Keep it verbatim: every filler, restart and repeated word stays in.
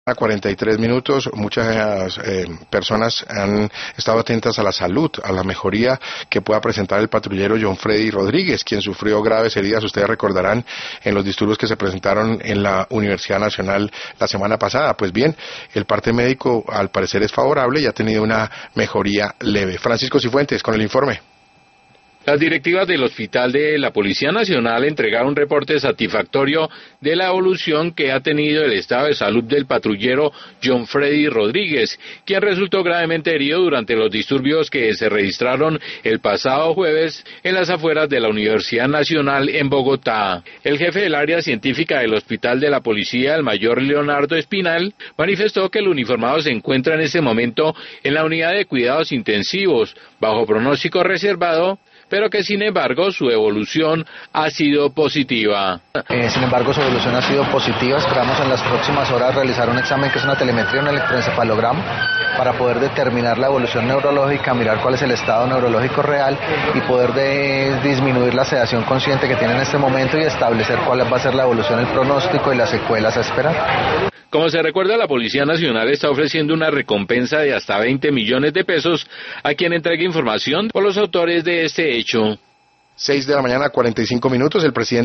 A cuarenta y tres minutos, muchas eh, personas han estado atentas a la salud, a la mejoría que pueda presentar el patrullero John Freddy Rodríguez, quien sufrió graves heridas, ustedes recordarán, en los disturbios que se presentaron en la Universidad Nacional la semana pasada. Pues bien, el parte médico al parecer es favorable y ha tenido una mejoría leve. Francisco Cifuentes con el informe. Las directivas del Hospital de la Policía Nacional entregaron un reporte satisfactorio de la evolución que ha tenido el estado de salud del patrullero John Freddy Rodríguez, quien resultó gravemente herido durante los disturbios que se registraron el pasado jueves en las afueras de la Universidad Nacional en Bogotá. El jefe del área científica del Hospital de la Policía, el mayor Leonardo Espinal, manifestó que el uniformado se encuentra en este momento en la unidad de cuidados intensivos, bajo pronóstico reservado, pero que sin embargo su evolución ha sido positiva. Eh, sin embargo su evolución ha sido positiva, esperamos en las próximas horas realizar un examen que es una telemetría, un electroencefalograma, para poder determinar la evolución neurológica, mirar cuál es el estado neurológico real y poder de, disminuir la sedación consciente que tiene en este momento y establecer cuál va a ser la evolución, el pronóstico y las secuelas a esperar. Como se recuerda, la Policía Nacional está ofreciendo una recompensa de hasta veinte millones de pesos a quien entregue información por los autores de este hecho. Seis de la mañana, cuarenta y cinco minutos, el presidente